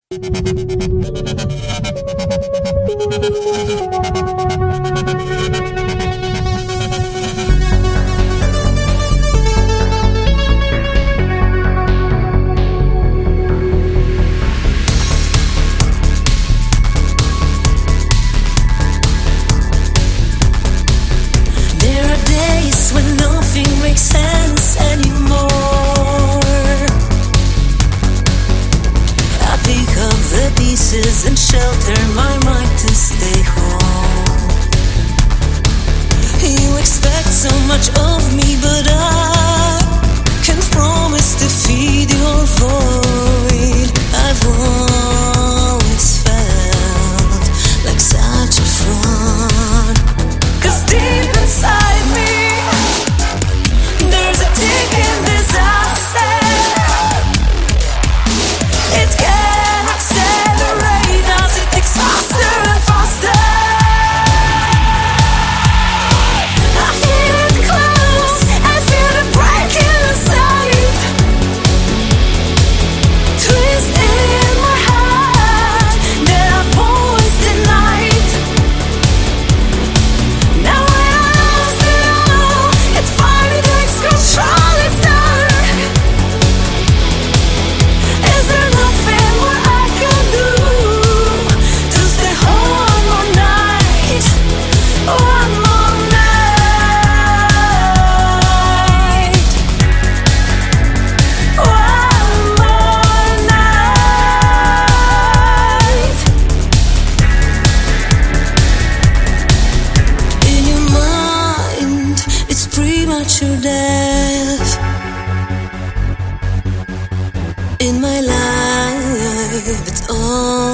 And shelter my mind to stay home. You expect so much of me, but I can't promise to feed your void. I've always felt like such a fraud, 'cause deep inside me there's a ticking disaster. It can accelerate as it takes faster and faster. I feel it close, I feel it breaking inside, twisting in my heart that I've always denied. Now when I lost it all, it finally takes control. It's dark. Is there nothing more I can do to stay home one more night? One more night. One more night. In your mind, it's premature death. In my life, it's all